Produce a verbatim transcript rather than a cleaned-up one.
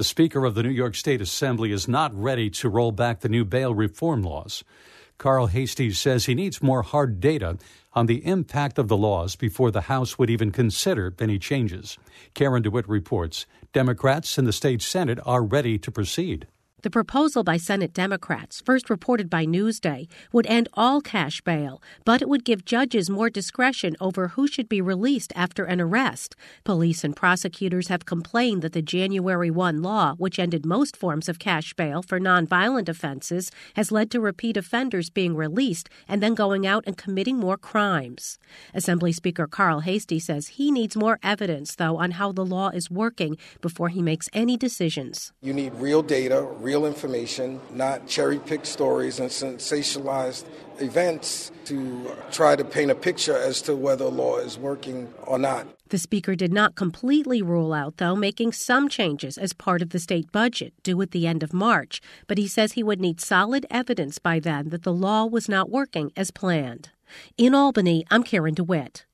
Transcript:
The Speaker of the New York State Assembly is not ready to roll back the new bail reform laws. Carl Heastie says he needs more hard data on the impact of the laws before the House would even consider any changes. Karen DeWitt reports Democrats in the state Senate are ready to proceed. The proposal by Senate Democrats, first reported by Newsday, would end all cash bail, but it would give judges more discretion over who should be released after an arrest. Police and prosecutors have complained that the January first law, which ended most forms of cash bail for nonviolent offenses, has led to repeat offenders being released and then going out and committing more crimes. Assembly Speaker Carl Heastie says he needs more evidence, though, on how the law is working before he makes any decisions. You need real data, real real information, not cherry-picked stories and sensationalized events to try to paint a picture as to whether a law is working or not. The Speaker did not completely rule out, though, making some changes as part of the state budget due at the end of March, but he says he would need solid evidence by then that the law was not working as planned. In Albany, I'm Karen DeWitt.